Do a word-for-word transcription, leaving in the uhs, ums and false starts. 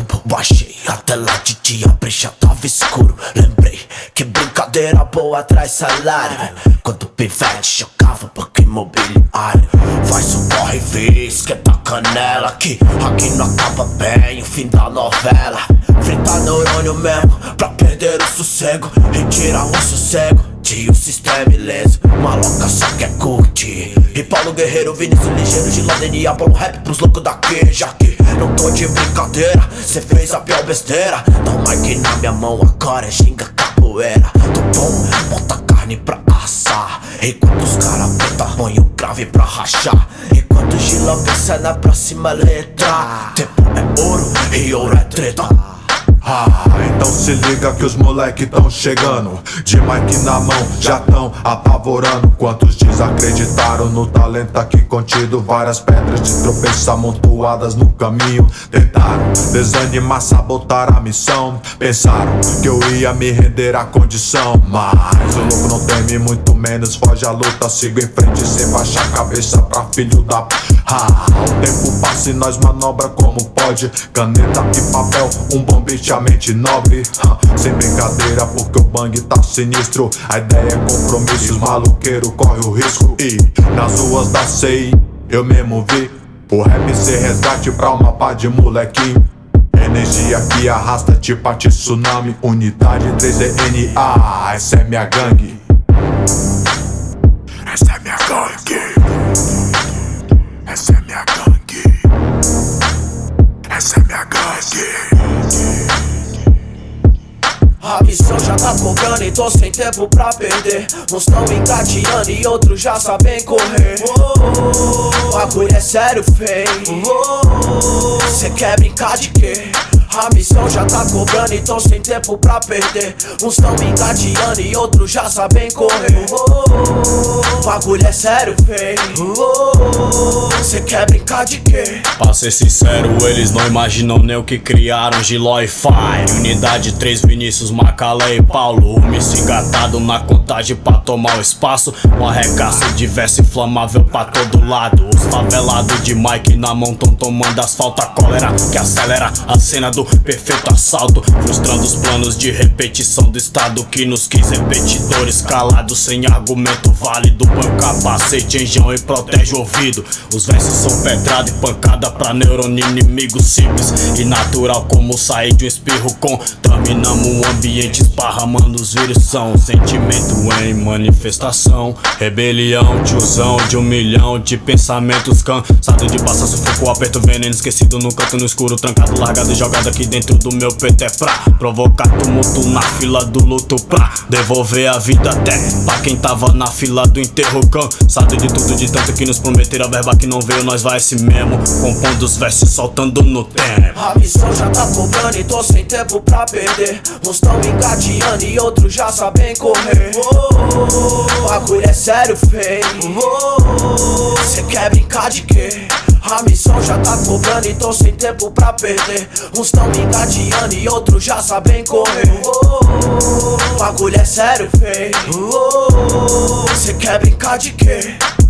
tempo baixei a tela de dia, a brecha tava escuro. Lembrei que brincadeira boa traz salário. Quando o pivete jogava banco imobiliário. Faz o corre, vê, esquenta a canela, que aqui não acaba bem o fim da novela. Frita neurônio mesmo pra perder o sossego, retira o sossego de um sistema ileso. Maloca só quer curtir. E Paulo Guerreiro, Vinícius Ligeiro, Giladene e Apolo Rap pros loucos daqui. Já que não tô de brincadeira, cê fez a pior besteira. Dá um mic na minha mão agora, é ginga capoeira. Tô bom, bota carne pra assar, enquanto os cara preta põe o grave pra rachar. Enquanto o Gila pensa na próxima letra. Tempo é ouro e ouro é treta. Ah, então se liga que os moleque tão chegando, de mic na mão, já tão apavorando. Quantos desacreditaram no talento aqui contido? Várias pedras de tropeço amontoadas no caminho. Tentaram desanimar, sabotar a missão. Pensaram que eu ia me render à condição, mas o louco não teme, muito menos foge à luta. Sigo em frente sem baixar a cabeça pra filho da p... Ah, o tempo passa e nós manobra como pode. Caneta e papel, um bom beat, a mente nobre, uh, sem brincadeira porque o bang tá sinistro. A ideia é compromisso, os maloqueiros corre o risco. E nas ruas da C I eu mesmo vi o rap ser resgate pra uma pá de molequinho. Energia que arrasta tipo a tsunami. Unidade três D N A, essa é minha gangue. Essa é minha gangue. Essa é minha gangue. Essa é minha gangue. A missão já tá cobrando e tô sem tempo pra perder. Uns tão engateando e outros já sabem correr. O bagulho é sério, feio. Cê quer brincar de quê? A missão já tá cobrando e tô sem tempo pra perder. Uns tão engateando e outros já sabem correr. O bagulho é sério, feio. Cê quer brincar de quê? Pra ser sincero, eles não imaginam nem o que criaram. Giló e Fire, Unidade três, Vinícius, Macalé e Paulo. O míssil engatado na contagem pra tomar o espaço. Um arregaço de verso inflamável pra todo lado. Os favelados de Mike na mão tão tomando asfalto. A cólera que acelera a cena do perfeito assalto, frustrando os planos de repetição do estado que nos quis. Repetidores calados sem argumento válido. Põe o capacete, enjão e protege o ouvido. Os versos são pedrada e pancada pra neurônio inimigo simples e natural como sair de um espirro. Contaminamos o ambiente esparramando os vírus. São sentimento em manifestação, rebelião, tiozão de um milhão de pensamentos cansado de passar sufoco, aperto veneno esquecido no canto no escuro, trancado, largado e jogado aqui dentro do meu peito. É pra provocar tumulto na fila do luto, pra devolver a vida até pra quem tava na fila do enterro. Cansado de tudo, de tanto que nos prometeram, a verba que não veio, nós vai esse mesmo, compondo os versos soltando no tempo. A missão já tá cobrando e tô sem tempo pra perder. Uns tão engateando e outros já sabem correr. O bagulho é sério, feio. Cê quer brincar de quê? A missão já tá cobrando e tô sem tempo pra perder. Uns tão engateando e outros já sabem correr. O bagulho é sério, feio. Cê quer brincar de quê?